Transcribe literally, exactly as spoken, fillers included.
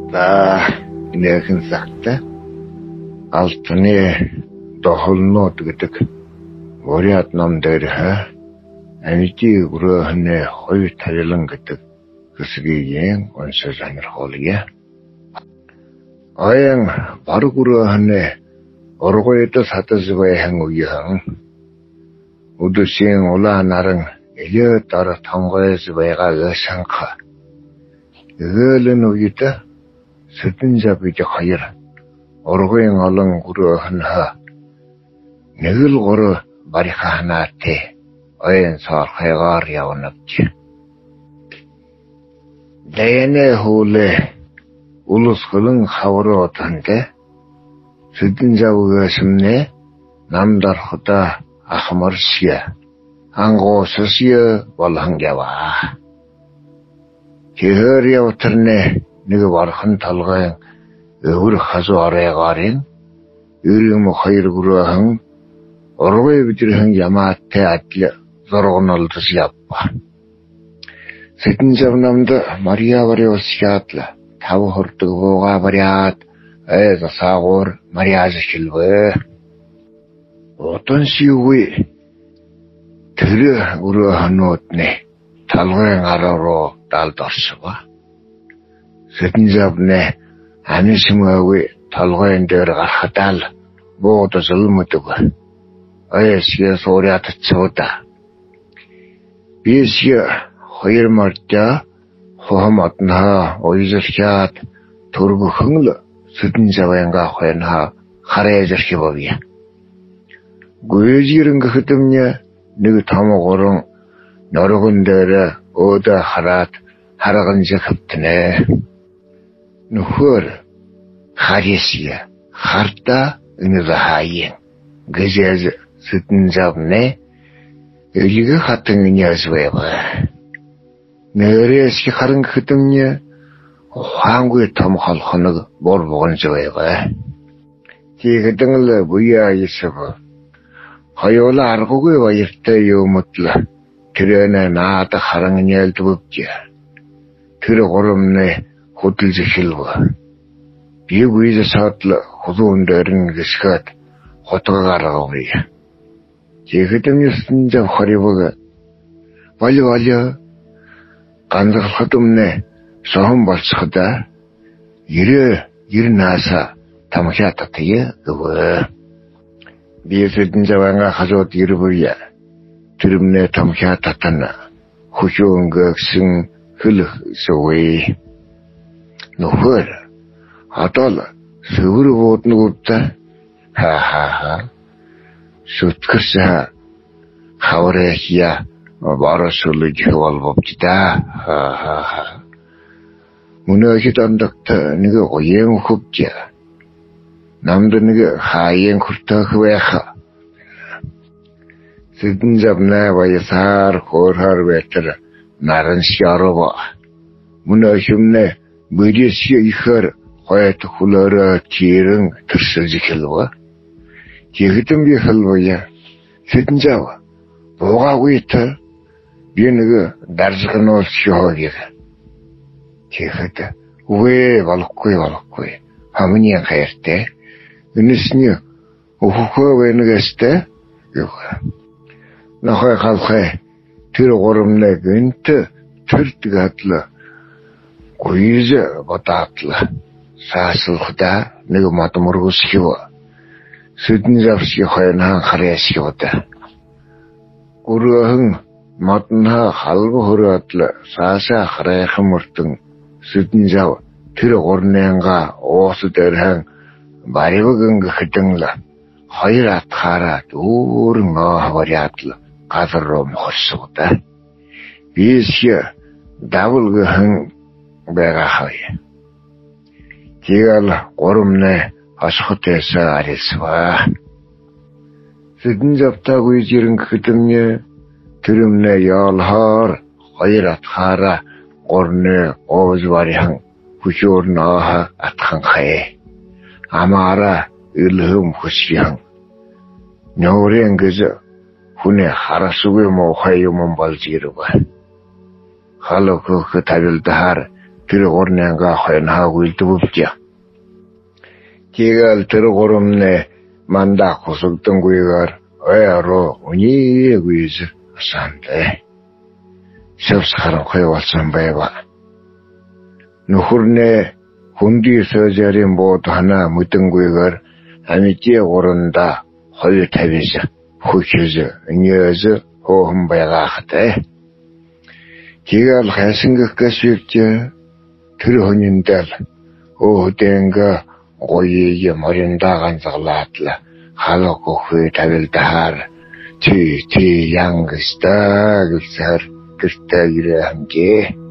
За нэгэн цагта алтны дохолнууд гэдэг уриад ном дээр амьдын өрөөхнөө хоёр тавилан гэдэг хэсгийг уншиж сонирхолъё. Аян баруун өрөөхнөө ургойд сатаж байхан үеийн өдөшийн улаан наран эле дор тонгойс байгаа шанха. Эгэлэн үед Сэдэн жабид хоёр ургын олон өрөөхн нэг л гур бариханаатай оён сархайгаар явнавч. Дээнэ хууле улусхлын хаврууданд Сэдэн жавгасмне намдархта ахмаршия ангоосшия болон яваа. Тэр явтарне нэг бархан талгай өвөр хазу арайгарын өрөм хоёр гүрэн орвой бидрхэн ямаатай адил зоргонолдос явва. Сэдэн жавнамд Мария вариосчаатла тав хордог вога вариат эз саагур Мариаж шилвэ. Отон шиуи тэр өрөөнүүднэ талгай гараароо далдорсва. Сэдэн жавнэ амишмаагүй толгойн дээр гарахтаал буудас өлмөдөг. Аясгээс уриат цууда. Бишээ хоёр марта хомотна ойзэрчаад төргөхөн л сэдэн жаванга хойноо харээжэрхи бовья. Гүйжирэн гэхтэмнэ нэг том гурван норгон дээр өөдө хараат хараган зэхвтнэ. Нөхөр харисия харта инзахаин гэжэз Сэдэн жавнэ элигэ хатан нясвэва. Нэрээс харан гэтэмнэ хаангүй том холхоног бор богонжвэва. Тийгдэн л буяа исв. хоёулаа аргагүй баяртай юмтла тэрэнэ наад харан нялдвч. Тэр горомнэ хөдөлж эхэлв. Би үеж саатл хулуун дээрэн гисгэт хотгоор авъя. Тэгэхдэмсэн жав харивг вали вали ганцхан өмнө сохон болцохда ирэ ирнаса тамхиа татъя гэв. Би сэдэн жаванга хажууд ирвэя. Тэрмнэ тамхиа татна хөшөөнгөксөн хөлөх сөвэй. Нөхөр атал сүгэр бууднуудаа ха ха ха сүтгэрсэ хаврахия барашулж хавалбовчта ха ха ха мөнөөхөд андагт нэг гоён хөвч намд нэг хаян хүртэх байх. Сэдэн жавнаа баясаар хоорхор байтар наран шарова мөнөөхөмнэ Бэрээсия ихэр хойт хулаараа чирэн төрсөж эхэлв. Тэгэхдээ би хэлвэя. Сэдэн жав буугаагүйт би нэг даржгануул шоогэр. Тэгэхдээ үгүй болохгүй болохгүй. Хамгийн хайртай. Энэсний өхөхөө вэнэгэстэй. Нахай халхай тэр горомнэг энт тэр тэгатлаа Гүйж бодоатла саасалхда нэг мадмургус хив. Сэдэн жавши хойнхан харяшивда. Гүрөөн мадна халб хөрөөтл сааса харайхан мөртөн сэдэн жав тэр гурнэнга уус дээрхэн баривгэн гэхдэнла хоёр атхаараа дүүрэн хавариатл газар руу мохсовда. Биш давлгэн бага хай. Тэгэл горомнэ асхотээсээ арилсва. Сэдэн жавтаагүй жирэн гэтэмнэ тэрэмнэ яалхаар хоёр атхаараа горнэ оожварихан хүчөөрнөө атхан хай. Амаара илхэм хөсгихан. Нөөрэн гэж хүнэ харасгүй муу хай юм болж ирвэ. Халохох тавилдахаар 들어오르는가 허연하고 일도 없죠. 기가 들어오름네 만다 고속던 구이가 어야로 운이 구이즈 산대 섭사하는 거에 왔으면 봐봐. 누후르네 군디 서자리 모두 하나 묻던 구이가 아미 찌어 오른다 헐 타비서 후켜져 응여져 호흠바야가 하대. 기가 생각가 수익죠. 들어오는데 오후된가 고이게 머린다 간사글라트라 하놓고 후에 타빌다할 티, 티 양그스다 그스할 그스다 이래 함께